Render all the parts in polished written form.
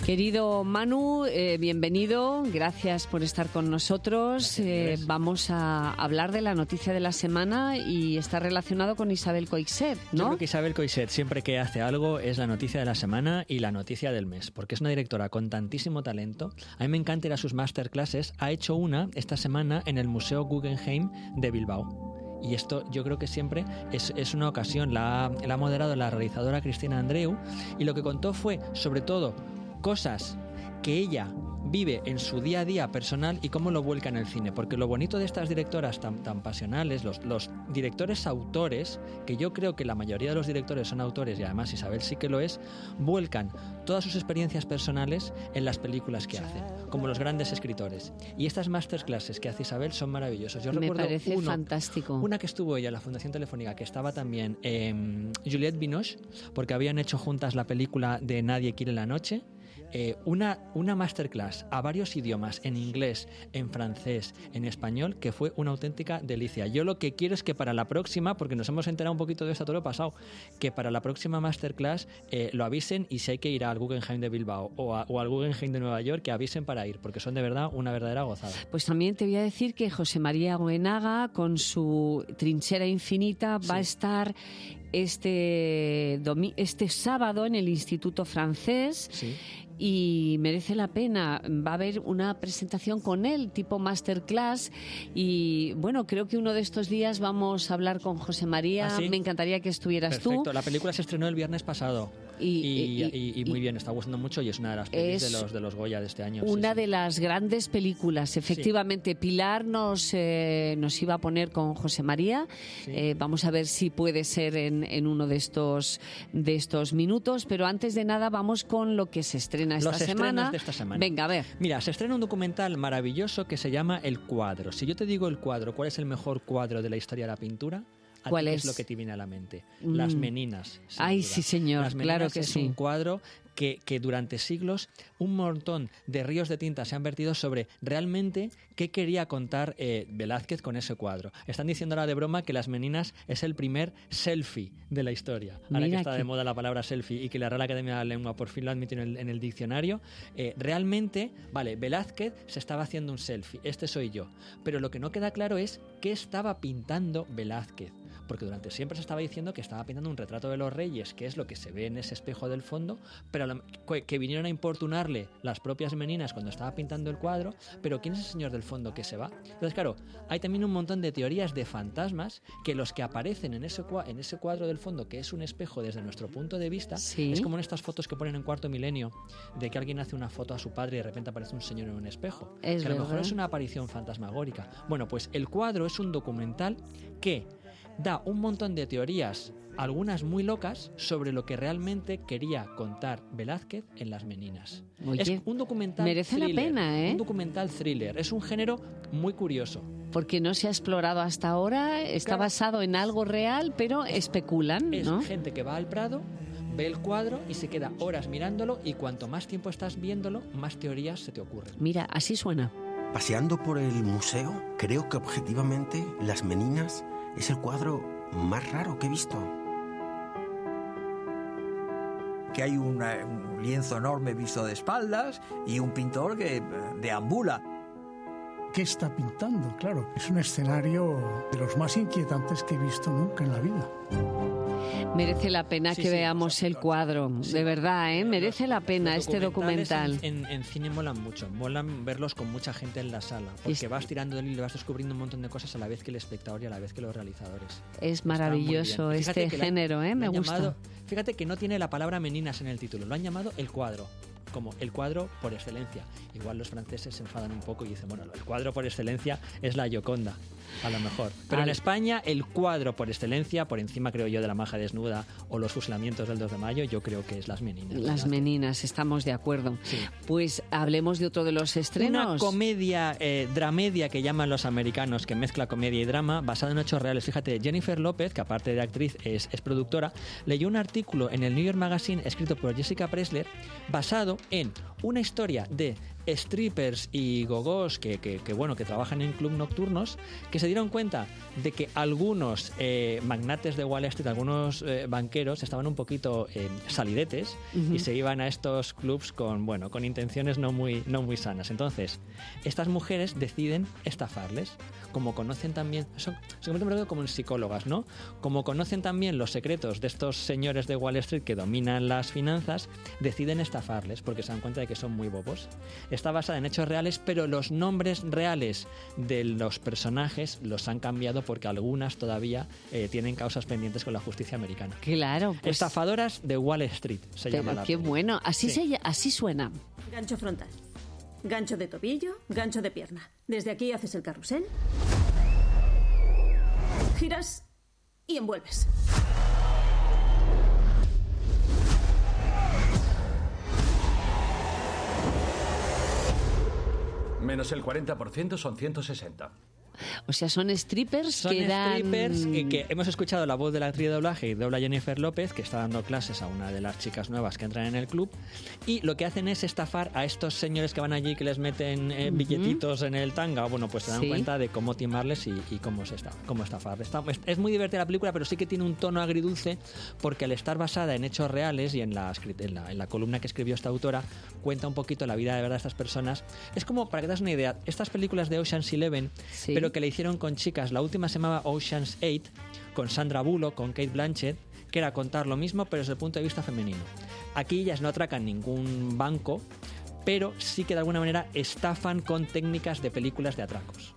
Querido Manu, bienvenido, gracias por estar con nosotros. Vamos a hablar de la noticia de la semana y está relacionado con Isabel Coixet, ¿no? Yo creo que Isabel Coixet siempre que hace algo es la noticia de la semana y la noticia del mes, porque es una directora con tantísimo talento. A mí me encanta ir a sus masterclasses. Ha hecho una esta semana en el Museo Guggenheim de Bilbao. Y esto yo creo que siempre es una ocasión. La ha moderado la realizadora Cristina Andreu y lo que contó fue, sobre todo, cosas que ella vive en su día a día personal y cómo lo vuelca en el cine, porque lo bonito de estas directoras tan pasionales, los directores autores, que yo creo que la mayoría de los directores son autores y además Isabel sí que lo es, vuelcan todas sus experiencias personales en las películas que hacen, como los grandes escritores. Y estas masterclasses que hace Isabel son maravillosos. Yo recuerdo fantástico. Una que estuvo ella en la Fundación Telefónica, que estaba también Juliette Binoche, porque habían hecho juntas la película de Nadie quiere la noche. Una masterclass a varios idiomas, en inglés, en francés, en español, que fue una auténtica delicia. Yo lo que quiero es que para la próxima, porque nos hemos enterado un poquito de esto todo lo pasado, que para la próxima masterclass lo avisen, y si hay que ir al Guggenheim de Bilbao o al Guggenheim de Nueva York, que avisen para ir, porque son de verdad una verdadera gozada. Pues también te voy a decir que José María Goenaga, con su Trinchera Infinita, va a estar este sábado en el Instituto Francés. Sí. Y merece la pena. Va a haber una presentación con él, tipo masterclass. Y bueno, creo que uno de estos días vamos a hablar con José María. ¿Ah, sí? Me encantaría que estuvieras tú. Perfecto. La película se estrenó el viernes pasado. Y muy bien, está gustando mucho y es una de las pelis de los Goya de este año. Una de las grandes películas, efectivamente. Sí. Pilar nos iba a poner con José María. Sí. Vamos a ver si puede ser en uno de estos minutos. Pero antes de nada, vamos con lo que se estrena esta semana. De esta semana. Venga, a ver. Mira, se estrena un documental maravilloso que se llama El Cuadro. Si yo te digo El Cuadro, ¿cuál es el mejor cuadro de la historia de la pintura? ¿Cuál es? ¿Qué es lo que te viene a la mente? Las Meninas. Ay, duda. Sí, señor, Las Meninas, claro que es sí. un cuadro que durante siglos un montón de ríos de tinta se han vertido sobre realmente qué quería contar Velázquez con ese cuadro. Están diciendo ahora de broma que Las Meninas es el primer selfie de la historia. Ahora que está de moda la palabra selfie y que la Real Academia de la Lengua por fin lo admitió en el diccionario, realmente, vale, Velázquez se estaba haciendo un selfie, este soy yo. Pero lo que no queda claro es qué estaba pintando Velázquez. Porque durante siempre se estaba diciendo que estaba pintando un retrato de los reyes, que es lo que se ve en ese espejo del fondo, pero que vinieron a importunarle las propias Meninas cuando estaba pintando el cuadro. Pero ¿quién es el señor del fondo que se va? Entonces, claro, hay también un montón de teorías de fantasmas que los que aparecen en ese cuadro del fondo, que es un espejo desde nuestro punto de vista, ¿sí? Es como en estas fotos que ponen en Cuarto Milenio, de que alguien hace una foto a su padre y de repente aparece un señor en un espejo. Que a lo mejor es una aparición fantasmagórica. Bueno, pues El Cuadro es un documental que da un montón de teorías, algunas muy locas, sobre lo que realmente quería contar Velázquez en Las Meninas. Oye, es un documental merece thriller, la pena, ¿eh? Un documental thriller. Es un género muy curioso. Porque no se ha explorado hasta ahora, está basado en algo real, pero especulan, ¿no? Es gente que va al Prado, ve el cuadro y se queda horas mirándolo, y cuanto más tiempo estás viéndolo, más teorías se te ocurren. Mira, así suena. Paseando por el museo, creo que objetivamente Las Meninas es el cuadro más raro que he visto. Que hay un lienzo enorme visto de espaldas y un pintor que deambula. ¿Qué está pintando? Claro, es un escenario de los más inquietantes que he visto nunca en la vida. Merece la pena que veamos el cuadro, de verdad, ¿eh? Merece la pena este documental. En cine molan mucho, molan verlos con mucha gente en la sala, porque vas tirando del hilo, vas descubriendo un montón de cosas a la vez que el espectador y a la vez que los realizadores. Es maravilloso este género, ¿eh? Me gusta. Fíjate que no tiene la palabra Meninas en el título, lo han llamado El Cuadro, como el cuadro por excelencia. Igual los franceses se enfadan un poco y dicen, bueno, el cuadro por excelencia es la Gioconda, a lo mejor. Pero en España, el cuadro por excelencia, por encima, creo yo, de La Maja Desnuda o los fusilamientos del 2 de mayo, yo creo que es Las Meninas. Las Meninas, estamos de acuerdo. Sí. Pues hablemos de otro de los estrenos. Una comedia, dramedia que llaman los americanos, que mezcla comedia y drama, basada en hechos reales. Fíjate, Jennifer López, que aparte de actriz es productora, leyó un artículo en el New York Magazine escrito por Jessica Pressler, basado en una historia de strippers y gogós que trabajan en club nocturnos, que se dieron cuenta de que algunos magnates de Wall Street, algunos banqueros estaban un poquito salidetes y se iban a estos clubs con intenciones no muy sanas. Entonces, estas mujeres deciden estafarles. Como conocen también, se convierten como en psicólogas, ¿no? Como conocen también los secretos de estos señores de Wall Street que dominan las finanzas, deciden estafarles porque se dan cuenta de que son muy bobos. Está basada en hechos reales, pero los nombres reales de los personajes los han cambiado porque algunas todavía tienen causas pendientes con la justicia americana. Claro. Pues, Estafadoras de Wall Street se llama la qué película. bueno. Así suena. Gancho frontal. Gancho de tobillo, gancho de pierna. Desde aquí haces el carrusel, giras y envuelves. Menos el 40% son 160. O sea, son strippers Son que dan... strippers que hemos escuchado la voz de la actriz de doblaje y dobla Jennifer López, que está dando clases a una de las chicas nuevas que entran en el club, y lo que hacen es estafar a estos señores que van allí, que les meten billetitos en el tanga. Bueno, pues se dan cuenta de cómo timarles y cómo estafarles. Es muy divertida la película, pero sí que tiene un tono agridulce, porque al estar basada en hechos reales y en la columna que escribió esta autora, cuenta un poquito la vida de verdad de estas personas. Es como, para que te das una idea, estas películas de Ocean's 11, pero que le hicieron con chicas. La última se llamaba Ocean's 8, con Sandra Bullock, con Kate Blanchett, que era contar lo mismo, pero desde el punto de vista femenino. Aquí ellas no atracan ningún banco, pero sí que de alguna manera estafan con técnicas de películas de atracos.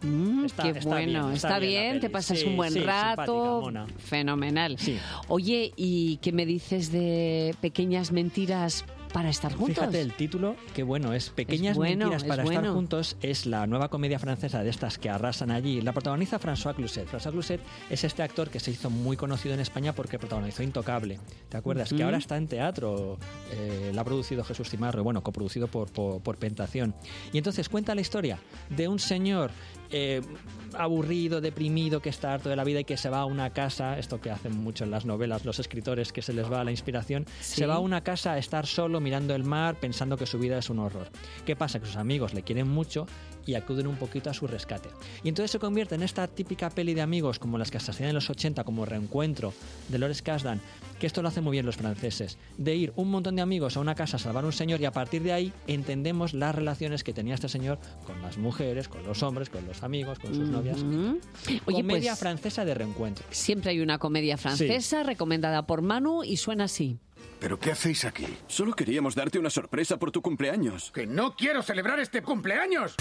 Está bien, te pasas un buen rato, fenomenal. Sí. Oye, ¿y qué me dices de Pequeñas Mentiras para estar juntos? Fíjate el título, que bueno, es Pequeñas Mentiras para estar juntos. Es la nueva comedia francesa de estas que arrasan allí. La protagoniza François Cluzet. François Cluzet es este actor que se hizo muy conocido en España porque protagonizó Intocable. ¿Te acuerdas? Que ahora está en teatro. La ha producido Jesús Cimarro, bueno, coproducido por Pentación. Y entonces cuenta la historia de un señor aburrido, deprimido, que está harto de la vida y que se va a una casa, esto que hacen mucho en las novelas los escritores, que se les va la inspiración, se va a una casa a estar solo mirando el mar, pensando que su vida es un horror. ¿Qué pasa? Que sus amigos le quieren mucho y acuden un poquito a su rescate. Y entonces se convierte en esta típica peli de amigos como las que se hacían en los 80, como Reencuentro, de Lawrence Kasdan, que esto lo hacen muy bien los franceses, de ir un montón de amigos a una casa a salvar a un señor, y a partir de ahí entendemos las relaciones que tenía este señor con las mujeres, con los hombres, con los amigos, con sus novias. Oye, comedia francesa de reencuentro. Siempre hay una comedia francesa recomendada por Manu y suena así. ¿Pero qué hacéis aquí? Solo queríamos darte una sorpresa por tu cumpleaños. ¡Que no quiero celebrar este cumpleaños!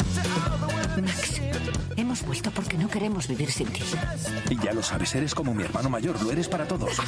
Max, hemos vuelto porque no queremos vivir sin ti. Y ya lo sabes, eres como mi hermano mayor, lo eres para todos.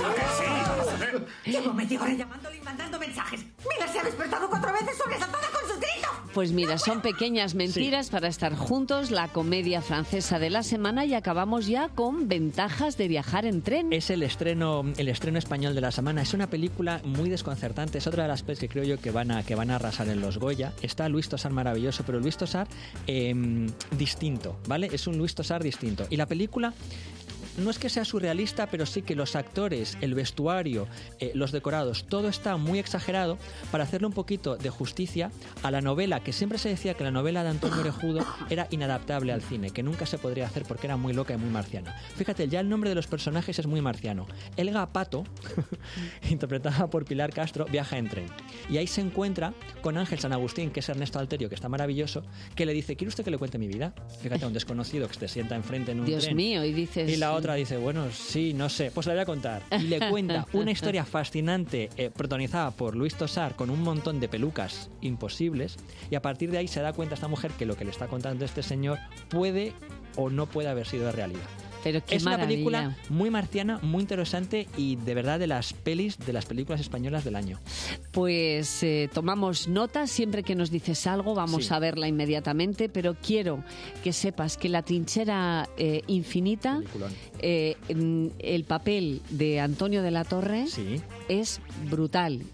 Llevo media hora llamándole y mandando mensajes. ¡Mira, se ha despertado 4 veces sobresaltada con sus gritos! Pues mira, son Pequeñas Mentiras para estar juntos, la comedia francesa de la semana, y acabamos ya con Ventajas de viajar en tren. Es el estreno español de la semana. Es una película muy desconcertante. Es otra de las pelis que creo yo que van a arrasar en los Goya. Está Luis Tosar maravilloso, pero Luis Tosar distinto, ¿vale? Es un Luis Tosar distinto. Y la película no es que sea surrealista, pero sí que los actores, el vestuario, los decorados, todo está muy exagerado para hacerle un poquito de justicia a la novela, que siempre se decía que la novela de Antonio Orejudo era inadaptable al cine, que nunca se podría hacer porque era muy loca y muy marciana. Fíjate, ya el nombre de los personajes es muy marciano. Elga Pato, interpretada por Pilar Castro, viaja en tren. Y ahí se encuentra con Ángel San Agustín, que es Ernesto Alterio, que está maravilloso, que le dice: ¿quiere usted que le cuente mi vida? Fíjate, a un desconocido que se sienta enfrente en un tren. Dios mío, y dices... Y la otra dice: bueno, sí, no sé, pues la voy a contar. Y le cuenta una historia fascinante, protagonizada por Luis Tosar, con un montón de pelucas imposibles, y a partir de ahí se da cuenta esta mujer que lo que le está contando este señor puede o no puede haber sido de realidad. Pero qué es maravilla. Una película muy marciana, muy interesante y de verdad de las películas españolas del año. Pues tomamos nota, siempre que nos dices algo vamos a verla inmediatamente, pero quiero que sepas que La trinchera infinita, el papel de Antonio de la Torre es brutal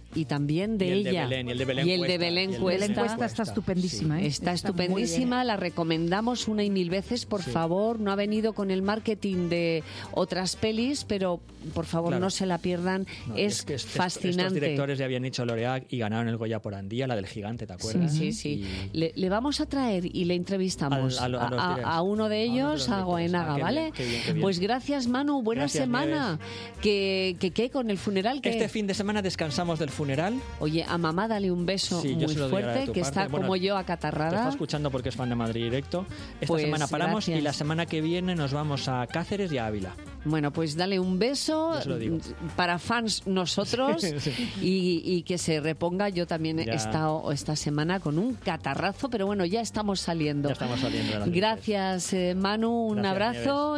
y también de y el ella. Y el de Belén, y el de Belén Cuesta. Está estupendísima. Está estupendísima, la recomendamos una y mil veces, por favor. No ha venido con el marketing de otras pelis, pero por favor no se la pierdan. Es fascinante. Estos directores ya habían hecho L'Oréal y ganaron el Goya por Andía, la del gigante, ¿te acuerdas? Sí. Le vamos a traer y le entrevistamos a uno de ellos, a Goenaga, ¿vale? Qué bien. Pues gracias, Manu. Buena semana. ¿Qué con el funeral? Este fin de semana descansamos del funeral. Oye, a mamá dale un beso muy fuerte, que está como yo acatarrada. Te está escuchando porque es fan de Madrid Directo. Esta semana paramos y la semana que viene nos vamos a Cáceres y a Ávila. Bueno, pues dale un beso para fans nosotros y que se reponga. Yo también he estado esta semana con un catarrazo, pero bueno, ya estamos saliendo. Ya estamos saliendo. Gracias, Manu. Un abrazo.